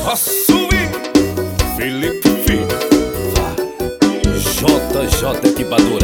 Assumi Felipe Filho, JJ Equipadora.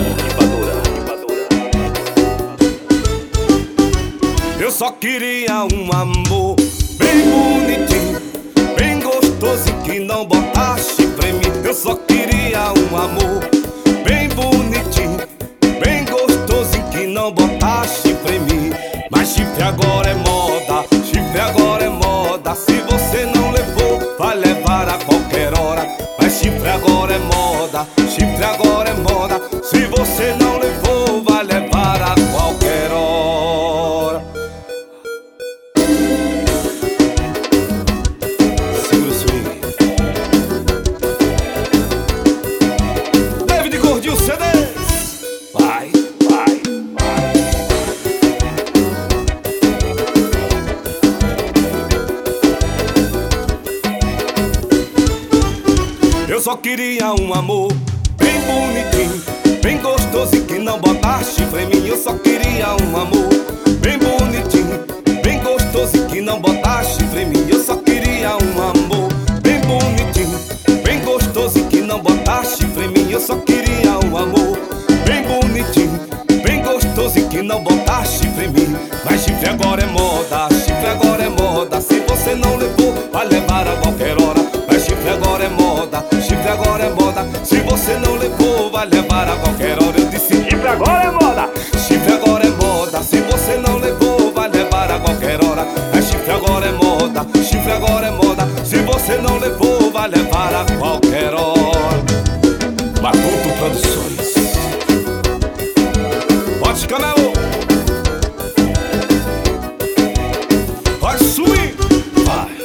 Eu só queria um amor bem bonitinho, bem gostoso e que não botasse chifre em mim. Eu só queria um amor bem bonitinho, bem gostoso e que não botasse chifre em mim. Mas chifre agora é moda, chifre agora é moda. Se você não levou, vai levar a qualquer hora. Mas chifre agora é moda, chifre agora é moda. Se você não levou, vai levar a qualquer hora. Segura o swing. David Gordinho CDs. Vai. Eu só queria um amor bem bonitinho, bem gostoso e que não botasse chifre em mim. Eu só queria um amor bem bonitinho, bem gostoso e que não botasse chifre em mim. Eu só queria um amor bem bonitinho, bem gostoso e que não botasse chifre em mim. Eu só queria um amor bem bonitinho, bem gostoso e que não botasse chifre em mim. Mas chifre agora é moda, chifre agora é moda. Se você não levou, vai levar a qualquer hora. Mas chifre agora é moda, chifre agora é moda. Se você não levou, vai levar a qualquer hora. Eu disse chifre agora é moda, chifre agora é moda. Se você não levou, vai levar a qualquer hora. Mas chifre agora é moda, chifre agora é moda. Se você não levou, vai levar a qualquer hora. Matuto Produções. Pode Camelo. Pode subir. Vai.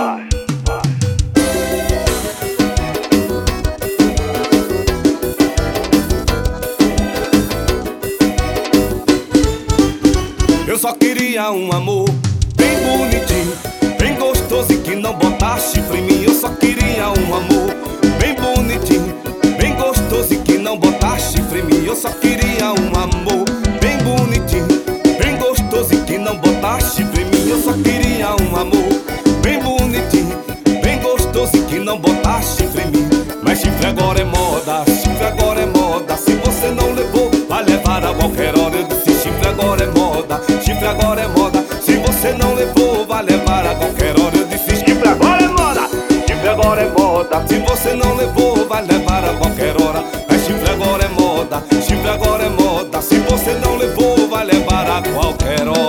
Eu só queria um amor bem bonitinho, bem gostoso e que não botasse chifre em mim. Eu só queria um amor bem bonitinho, bem gostoso e que não botasse chifre em mim. Eu só queria um amor bem bonitinho, bem gostoso e que não botasse chifre em mim. Eu só queria um amor bem bonitinho, bem gostoso e que não botasse chifre em mim. Mas chifre agora é moda, chifre agora é moda. Se você não levou, vai levar a qualquer hora. Eu disse chifre agora é moda, chifre agora é moda. Se você não levou, vai levar a qualquer hora. Eu disse chifre agora é moda, chifre agora é moda. Se você não levou, vai levar a qualquer hora. Mas chifre agora é moda, chifre agora é moda. Se você não levou, vai levar a qualquer hora.